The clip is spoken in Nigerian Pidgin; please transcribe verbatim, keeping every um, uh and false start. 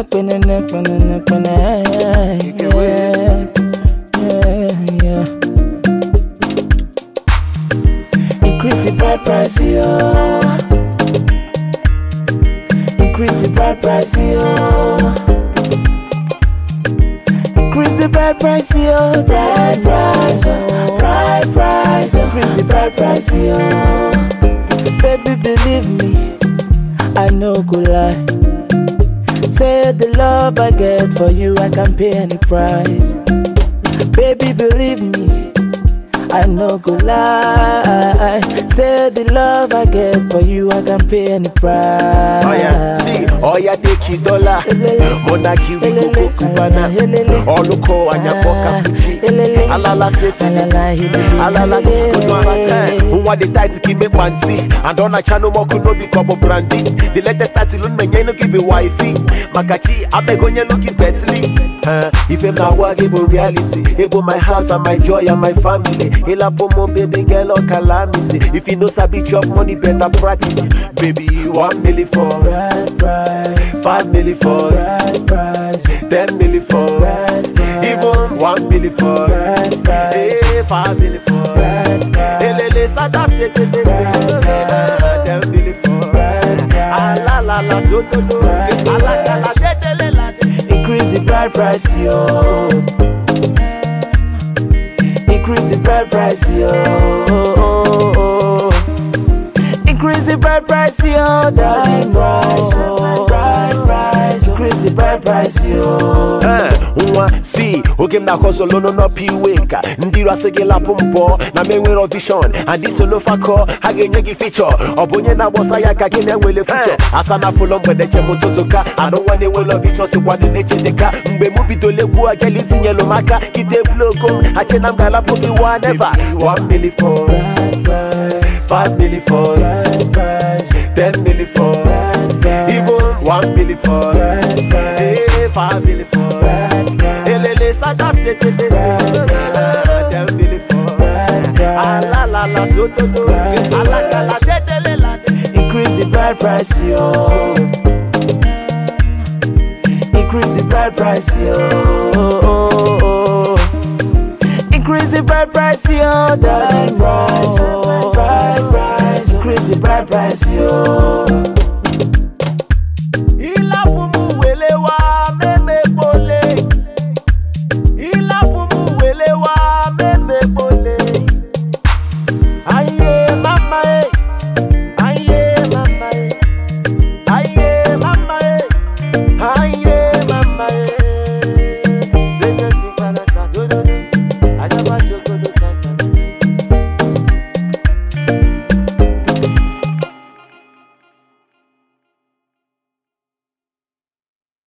penene, penene, penene, penene. Yeah, yeah. Increase the bride price, yo. Increase the bride price, yo. Increase the bride price, yo. Bride price, yo. Bride price, yo. Increase the bride price, yo. Baby, believe me, I no go lie. Say the love I get for you, I can pay any price. Baby, believe me, I no go lie. Say the love I get for you, I can pay any price. Oh yeah, see, oh yeah, take you dollar. Monarchy we go go kubana. Oluko anyako kapuchi. Alala sesili. Alala kudwana. Who want the tight to keep me panty? And on a channel more could not be couple brandy. The latest title on me no give me wifey. Makachi, I beg on you looking Bentley. If I'm not working for reality, able my house and my joy and my family. Ila pomo baby girl or calamity. If you know sabi job money better practice. Baby, one milli for bride price, five milli for bride price, ten milli for bride price, even one milli for bride price, hey, five milli for bride price, elele sada sete de ten milli for ala la la soto do ala la dedele la. Increase the bride price, yo. Increase the bride price, yo. Increase the bride price, yo. Bride price, yo. Bride price. Increase the bride price, yo. Unwa see, okay na hustle no no pi weka. Ndiro asege la pompo na me we vision and this solo fako hagenye gi feature. Obonye na bossa ya ka gine wele future. Asana follow mbe de mototoka. I don't want a well of vision so kwa de neche deka. Mbe mu bidole bu ageli tinye lo maka. Kite blow come achena mgala poki one never. One milli for bride price, five milli for bride price, ten milli for even one milli for hey, five milli for elele sada sete de ten milli for ala la la soto do ala la dedele la. Increase the bride price, yo. Increase the bride price, yo. Increase the bride price, yo. Bride price, yo. Bride price. Increase the bride price, yo.